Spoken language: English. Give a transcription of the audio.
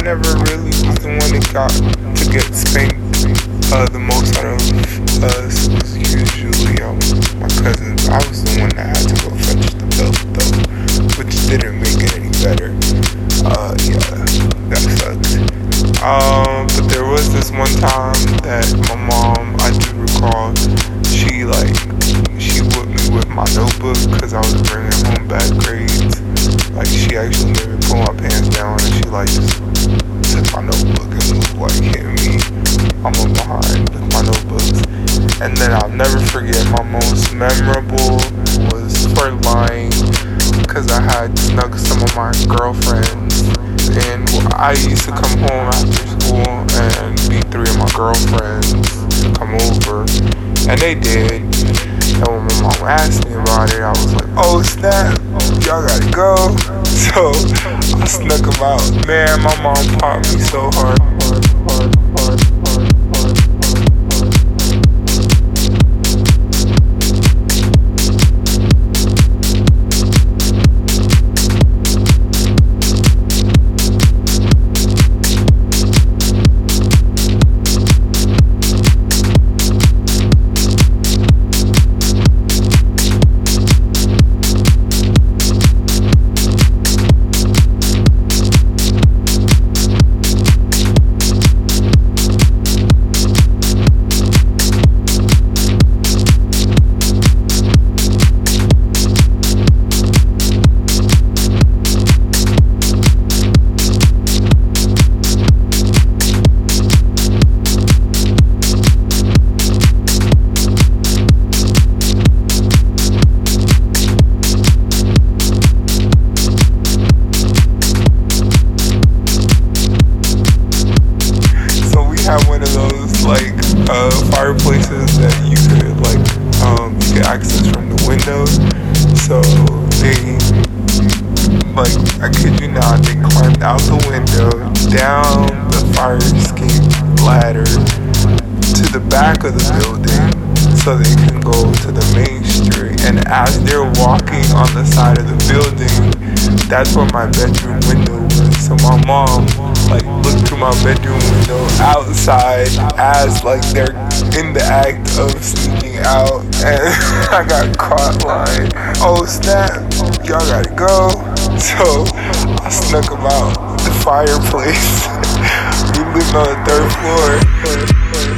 never really was the one that got to get spanked the most out of us. Was usually my cousins. I was the one that had to go fetch the belt though, which didn't make it any better. Yeah, that sucked. But there was this one time that my mom, I do recall, she whipped me with my notebook because I was bringing home bad grades. Like, she actually made me pull my pants down, and she just took my notebook and was hitting me on my behind with my notebooks. And then I'll never forget, my most memorable was for lying, because I had snuck some of my girlfriends, and I used to come home after school and beat 3 of my girlfriends to come over, and they did. And when my mom asked me about it, I was like, oh snap, y'all gotta go. So I snuck them out. Man, my mom popped me so hard. One of those fireplaces that you could access from the window. So they, I kid you not, they climbed out the window, down the fire escape ladder to the back of the building so they can go to the main street. And as they're walking on the side of the building, that's where my bedroom window was. So my mom looked through my bedroom window outside as they're in the act of sneaking out, and I got caught lying. Oh snap, y'all gotta go. So I snuck them out the fireplace. We lived on the 3rd floor.